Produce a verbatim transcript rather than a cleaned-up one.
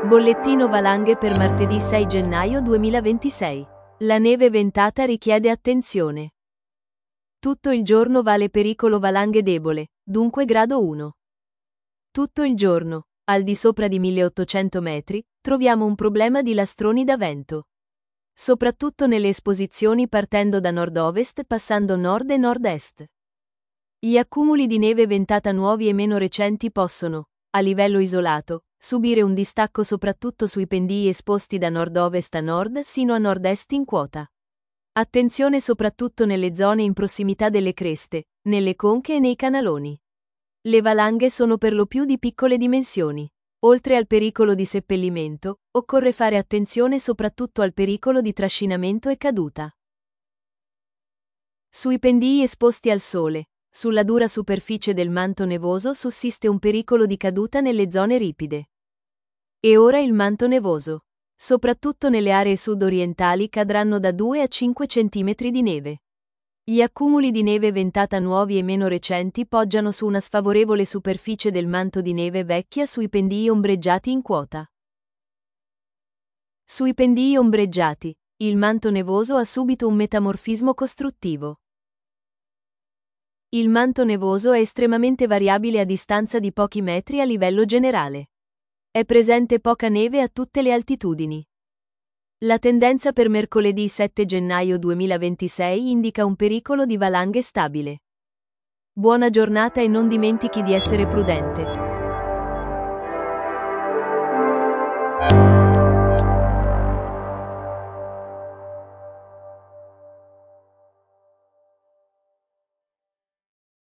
Bollettino valanghe per martedì sei gennaio duemilaventisei. La neve ventata richiede attenzione. Tutto il giorno vale pericolo valanghe debole, dunque grado uno. Tutto il giorno, al di sopra di milleottocento metri, troviamo un problema di lastroni da vento. Soprattutto nelle esposizioni partendo da nord-ovest passando nord e nord-est. Gli accumuli di neve ventata nuovi e meno recenti possono, a livello isolato, subire un distacco soprattutto sui pendii esposti da nord-ovest a nord sino a nord-est in quota. Attenzione soprattutto nelle zone in prossimità delle creste, nelle conche e nei canaloni. Le valanghe sono per lo più di piccole dimensioni. Oltre al pericolo di seppellimento, occorre fare attenzione soprattutto al pericolo di trascinamento e caduta. Sui pendii esposti al sole, sulla dura superficie del manto nevoso sussiste un pericolo di caduta nelle zone ripide. E ora il manto nevoso. Soprattutto nelle aree sud-orientali cadranno da due a cinque centimetri di neve. Gli accumuli di neve ventata nuovi e meno recenti poggiano su una sfavorevole superficie del manto di neve vecchia sui pendii ombreggiati in quota. Sui pendii ombreggiati, il manto nevoso ha subito un metamorfismo costruttivo. Il manto nevoso è estremamente variabile a distanza di pochi metri a livello generale. È presente poca neve a tutte le altitudini. La tendenza per mercoledì sette gennaio duemilaventisei indica un pericolo di valanghe stabile. Buona giornata e non dimentichi di essere prudente.